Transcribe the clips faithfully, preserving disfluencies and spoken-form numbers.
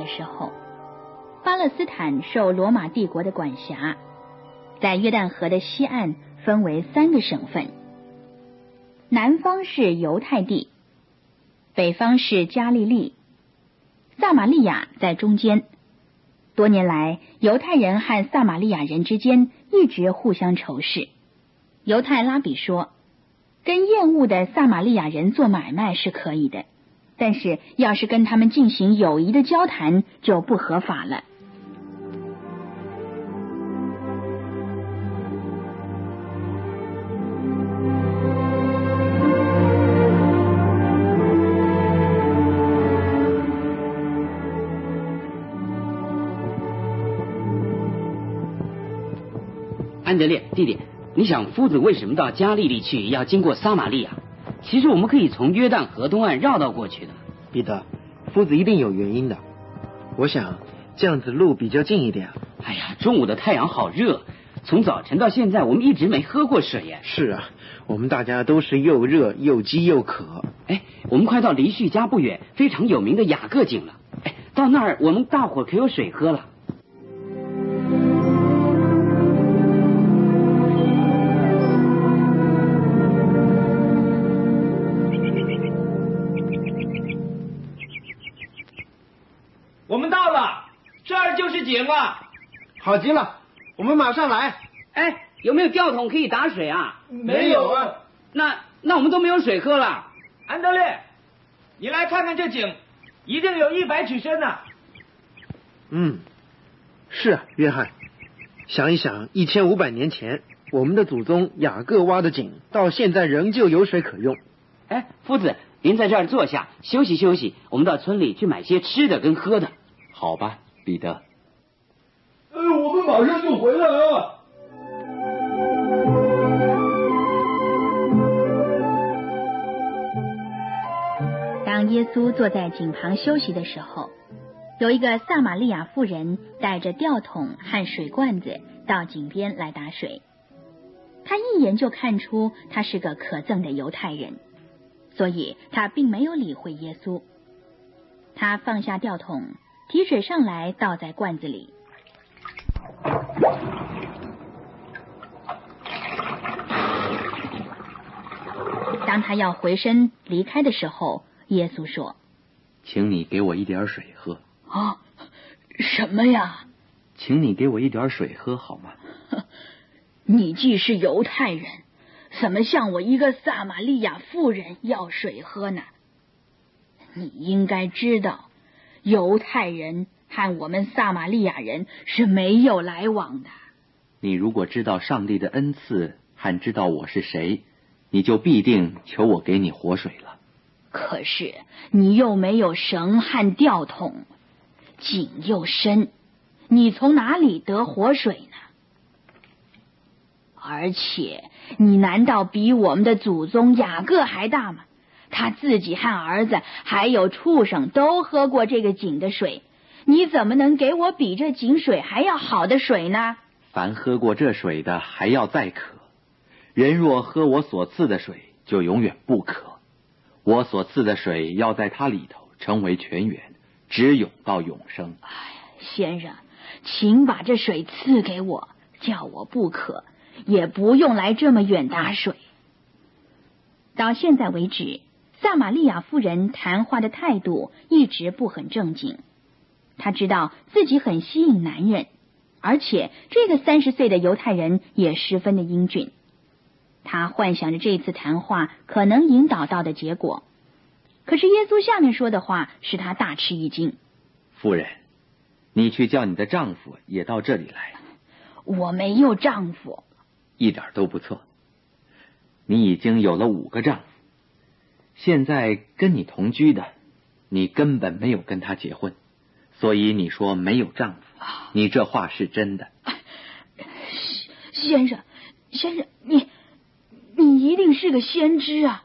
时候，巴勒斯坦受罗马帝国的管辖，在约旦河的西岸分为三个省份，南方是犹太地，北方是加利利，撒玛利亚在中间。多年来，犹太人和撒玛利亚人之间一直互相仇视。犹太拉比说，跟厌恶的撒玛利亚人做买卖是可以的，但是要是跟他们进行友谊的交谈就不合法了。 安德烈弟弟，你想夫子为什么到加利利去，要经过撒玛利亚？其实我们可以从约旦河东岸绕道过去的。 彼得，夫子一定有原因的。我想这样子路比较近一点。 哎呀，中午的太阳好热，从早晨到现在我们一直没喝过水耶。 是啊，我们大家都是又热又饥又渴。 哎，我们快到离叙家不远非常有名的雅各井了。哎，到那儿我们大伙可有水喝了。 我们到了，这儿就是井了。 好极了，我们马上来。 哎，有没有吊桶可以打水啊？ 没有啊。 那那我们都没有水喝了。 安德烈，你来看看这井，一定有一百尺深呢。 嗯，是啊，约翰。想一想，一千五百年前，我们的祖宗雅各挖的井，到现在仍旧有水可用。 哎，夫子，您在这儿坐下休息休息，我们到村里去买些吃的跟喝的。 好吧，彼得。 呃，我们马上就回来啊。 当耶稣坐在井旁休息的时候，有一个撒玛利亚妇人带着吊桶和水罐子到井边来打水。他一眼就看出他是个可憎的犹太人，所以他并没有理会耶稣。他放下吊桶，提水上来倒在罐子里。当他要回身离开的时候，耶稣说： 请你给我一点水喝。 啊，什么呀？ 请你给我一点水喝好吗？ 你既是犹太人，怎么向我一个撒玛利亚妇人要水喝呢？你应该知道，犹太人和我们撒玛利亚人是没有来往的。 你如果知道上帝的恩赐，和知道我是谁，你就必定求我给你活水了。 可是你又没有绳和吊桶，井又深，你从哪里得活水呢？而且你难道比我们的祖宗雅各还大吗？他自己和儿子还有畜生都喝过这个井的水，你怎么能给我比这井水还要好的水呢？ 凡喝过这水的还要再渴，人若喝我所赐的水，就永远不渴。我所赐的水要在它里头成为泉源，直涌到永生。 哎，先生，请把这水赐给我，叫我不渴，也不用来这么远打水。到现在为止，撒玛利亚妇人谈话的态度一直不很正经。她知道自己很吸引男人，而且这个三十岁的犹太人也十分的英俊。她幻想着这次谈话可能引导到的结果，可是耶稣下面说的话使她大吃一惊。 夫人，你去叫你的丈夫也到这里来。 我没有丈夫。 一点都不错，你已经有了五个丈夫，现在跟你同居的，你根本没有跟他结婚，所以你说没有丈夫，你这话是真的。 先生，先生，你你一定是个先知啊！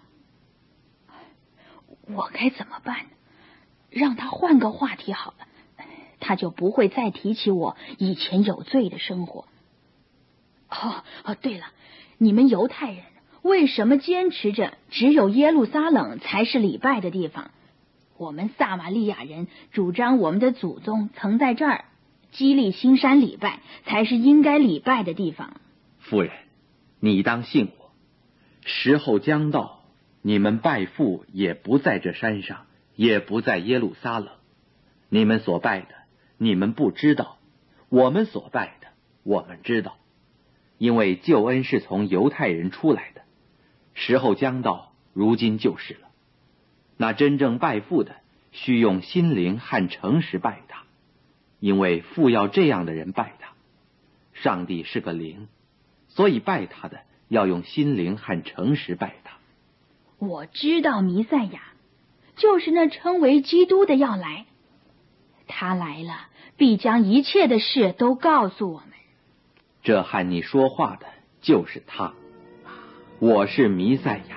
我该怎么办呢？让他换个话题好了，他就不会再提起我以前有罪的生活。哦哦，对了，你们犹太人为什么坚持着只有耶路撒冷才是礼拜的地方？ 我们撒玛利亚人主张我们的祖宗曾在这儿基利新山礼拜，才是应该礼拜的地方。 夫人，你当信我，时候将到，你们拜父也不在这山上，也不在耶路撒冷。你们所拜的，你们不知道；我们所拜的，我们知道。因为救恩是从犹太人出来的，时候将到，如今就是了。那真正拜父的，须用心灵和诚实拜他，因为父要这样的人拜他。上帝是个灵，所以拜他的要用心灵和诚实拜他。 我知道弥赛亚，就是那称为基督的要来，他来了，必将一切的事都告诉我们。 这和你说话的就是他，我是弥赛亚。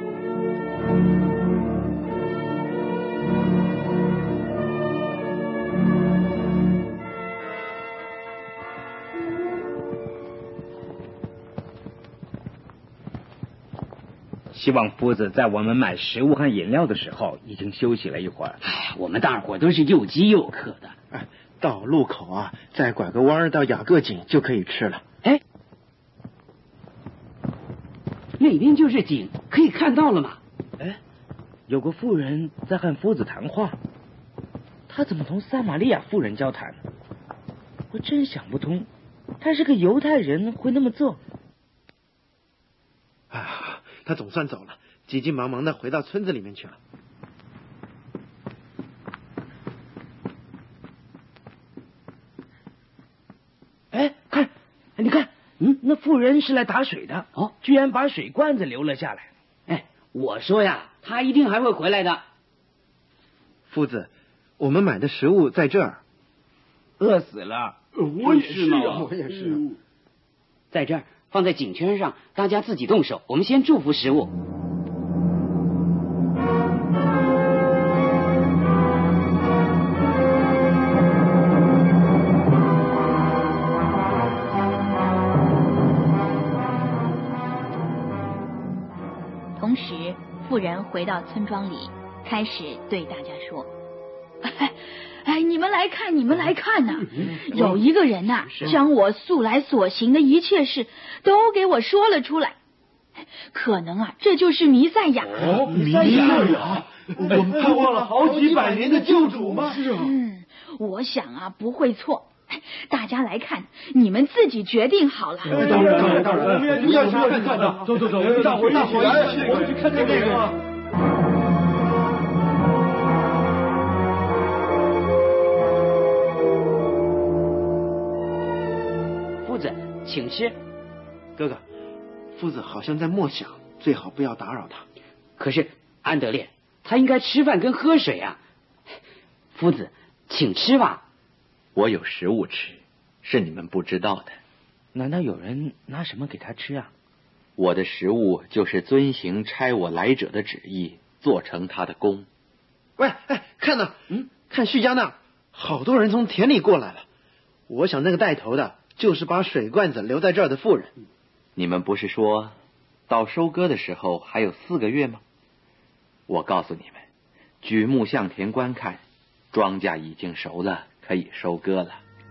希望夫子在我们买食物和饮料的时候已经休息了一会儿。 哎呀，我们大伙都是又饥又渴的。 哎，到路口啊，再拐个弯到雅各井就可以吃了。 哎，那边就是井，可以看到了吗？ 哎，有个妇人在和夫子谈话，他怎么同撒玛利亚妇人交谈？我真想不通，他是个犹太人会那么做。 啊，他总算走了，急急忙忙的回到村子里面去了。 哎，看，你看，嗯，那妇人是来打水的， 哦， 居然把水罐子留了下来。 哎，我说呀，他一定还会回来的。 夫子，我们买的食物在这儿。 饿死了， 我也是啊，我也是、啊。 在这儿，放在井圈上，大家自己动手。我们先祝福食物。 同时，妇人回到村庄里，开始对大家说：“哎，哎，你们来看，你们来看呐、啊！有一个人呐、啊，将我素来所行的一切事都给我说了出来。可能啊，这就是弥赛亚。 哦，弥赛亚，我们盼望了好几百年的救主吗？是啊。 嗯，我想啊，不会错。大家来看，你们自己决定好了。 当然，当然，当然，我们要去看看看的。走走走，大伙大伙来，我们去看看这个。 夫子，请吃。 哥哥，夫子好像在默想，最好不要打扰他。 可是安德烈，他应该吃饭跟喝水啊。夫子，请吃吧。 我有食物吃，是你们不知道的。 难道有人拿什么给他吃啊？ 我的食物就是遵行差我来者的旨意，做成他的功。 喂，哎，看呐，嗯，看叙加那，好多人从田里过来了。我想那个带头的，就是把水罐子留在这儿的妇人。 你们不是说到收割的时候还有四个月吗？我告诉你们，举目向田观看，庄稼已经熟了，可以收割了。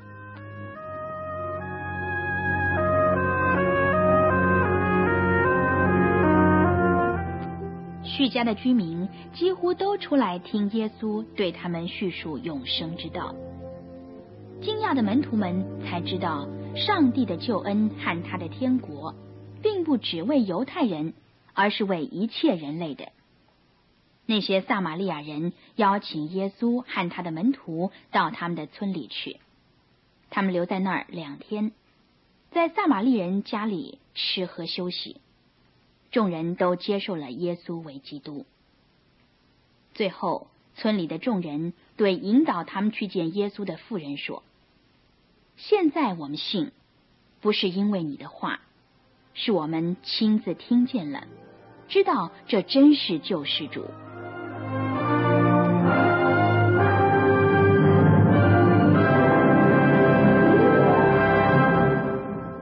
叙加的居民几乎都出来听耶稣对他们叙述永生之道。惊讶的门徒们才知道，上帝的救恩和他的天国并不只为犹太人，而是为一切人类的。那些撒玛利亚人邀请耶稣和他的门徒到他们的村里去，他们留在那儿两天，在撒玛利人家里吃喝休息。众人都接受了耶稣为基督。最后，村里的众人对引导他们去见耶稣的妇人说：“现在我们信，不是因为你的话，是我们亲自听见了，知道这真是救世主。